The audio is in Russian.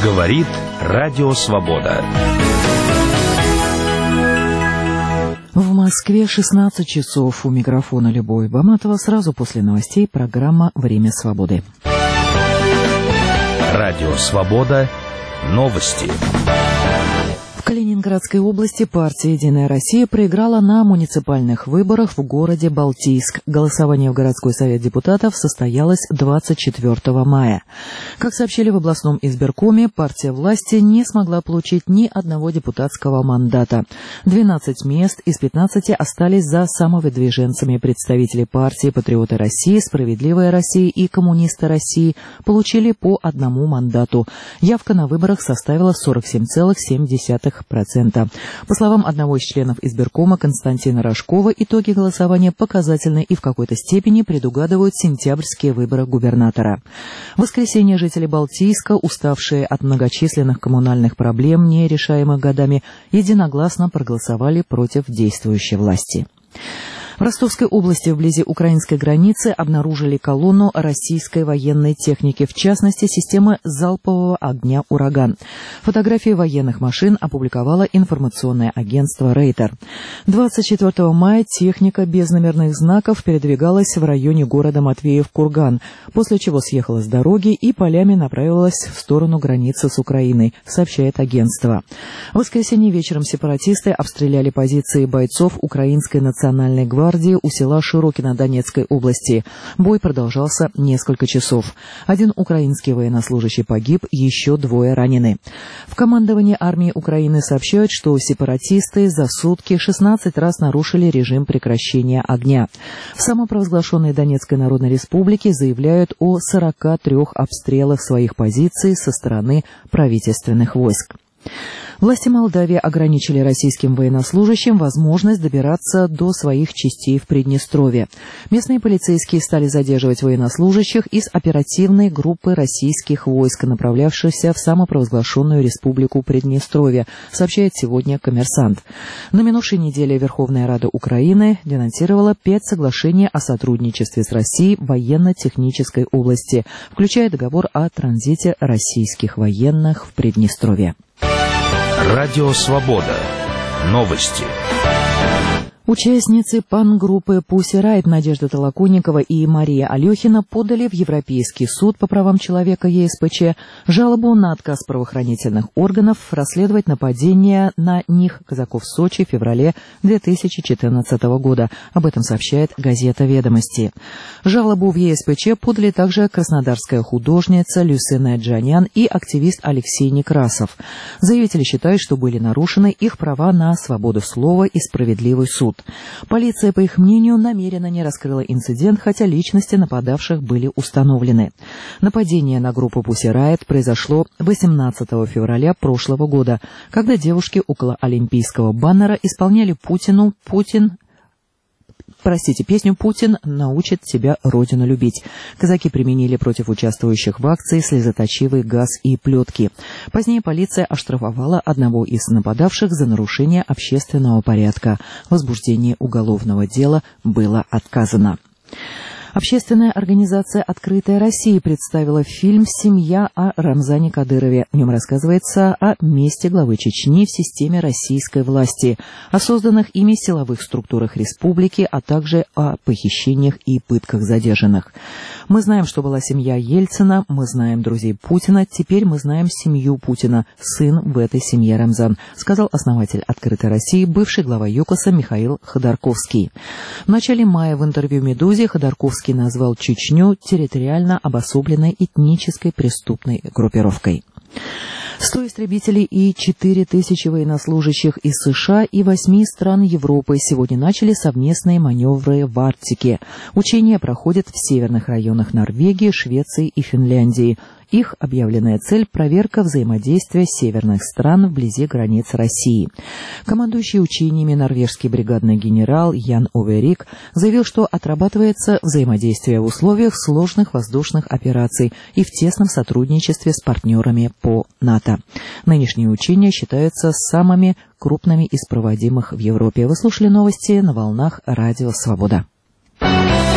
Говорит Радио Свобода. В Москве 16 часов. У микрофона Любовь Баматова. Сразу после новостей программа «Время свободы». Радио Свобода. Новости. В Калининградской области партия «Единая Россия» проиграла на муниципальных выборах в городе Балтийск. Голосование в городской совет депутатов состоялось 24 мая. Как сообщили в областном избиркоме, партия власти не смогла получить ни одного депутатского мандата. 12 мест из 15 остались за самовыдвиженцами. Представители партии «Патриоты России», «Справедливая Россия» и «Коммунисты России» получили по одному мандату. Явка на выборах составила 47,7%. По словам одного из членов избиркома Константина Рожкова, итоги голосования показательны и в какой-то степени предугадывают сентябрьские выборы губернатора. В воскресенье жители Балтийска, уставшие от многочисленных коммунальных проблем, нерешаемых годами, единогласно проголосовали против действующей власти. В Ростовской области вблизи украинской границы обнаружили колонну российской военной техники, в частности, системы залпового огня «Ураган». Фотографии военных машин опубликовало информационное агентство «Рейтер». 24 мая техника без номерных знаков передвигалась в районе города Матвеев-Курган, после чего съехала с дороги и полями направилась в сторону границы с Украиной, сообщает агентство. В воскресенье вечером сепаратисты обстреляли позиции бойцов Украинской национальной гвардии у села Широкино Донецкой области. Бой продолжался несколько часов. Один украинский военнослужащий погиб, еще 2 ранены. В командовании армии Украины сообщают, что сепаратисты за сутки 16 раз нарушили режим прекращения огня. В самопровозглашенной Донецкой Народной Республике заявляют о 43 обстрелах своих позиций со стороны правительственных войск. Власти Молдавии ограничили российским военнослужащим возможность добираться до своих частей в Приднестровье. Местные полицейские стали задерживать военнослужащих из оперативной группы российских войск, направлявшихся в самопровозглашенную республику Приднестровье, сообщает сегодня «Коммерсант». На минувшей неделе Верховная Рада Украины денонсировала 5 соглашений о сотрудничестве с Россией в военно-технической области, включая договор о транзите российских военных в Приднестровье. Радио Свобода. Новости. Участницы панк-группы Pussy Riot Надежда Толоконникова и Мария Алехина подали в Европейский суд по правам человека ЕСПЧ жалобу на отказ правоохранительных органов расследовать нападение на них казаков в Сочи в феврале 2014 года. Об этом сообщает газета «Ведомости». Жалобу в ЕСПЧ подали также краснодарская художница Люсина Джанян и активист Алексей Некрасов. Заявители считают, что были нарушены их права на свободу слова и справедливый суд. Полиция, по их мнению, намеренно не раскрыла инцидент, хотя личности нападавших были установлены. Нападение на группу Pussy Riot произошло 18 февраля прошлого года, когда девушки около олимпийского баннера исполняли песню «Путин научит тебя Родину любить». Казаки применили против участвующих в акции слезоточивый газ и плетки. Позднее полиция оштрафовала одного из нападавших за нарушение общественного порядка. В возбуждении уголовного дела было отказано. Общественная организация «Открытая Россия» представила фильм «Семья» о Рамзане Кадырове. В нем рассказывается о месте главы Чечни в системе российской власти, о созданных ими силовых структурах республики, а также о похищениях и пытках задержанных. Мы знаем, что была семья Ельцина, мы знаем друзей Путина, теперь мы знаем семью Путина, сын в этой семье Рамзан, сказал основатель «Открытой России», бывший глава ЮКОСа Михаил Ходорковский. В начале мая в интервью «Медузе» Ходорковский назвал Чечню территориально обособленной этнической преступной группировкой. 100 истребителей и 4000 военнослужащих из США и 8 стран Европы сегодня начали совместные маневры в Арктике. Учения проходят в северных районах Норвегии, Швеции и Финляндии. Их объявленная цель – проверка взаимодействия северных стран вблизи границ России. Командующий учениями норвежский бригадный генерал Ян Ове Рик заявил, что отрабатывается взаимодействие в условиях сложных воздушных операций и в тесном сотрудничестве с партнерами по НАТО. Нынешние учения считаются самыми крупными из проводимых в Европе. Вы слушали новости на волнах Радио Свобода.